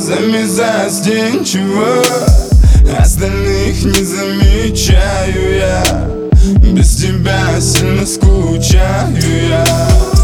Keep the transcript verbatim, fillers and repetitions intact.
глазами застенчиво, остальных не замечаю я. Без тебя сильно скучаю я.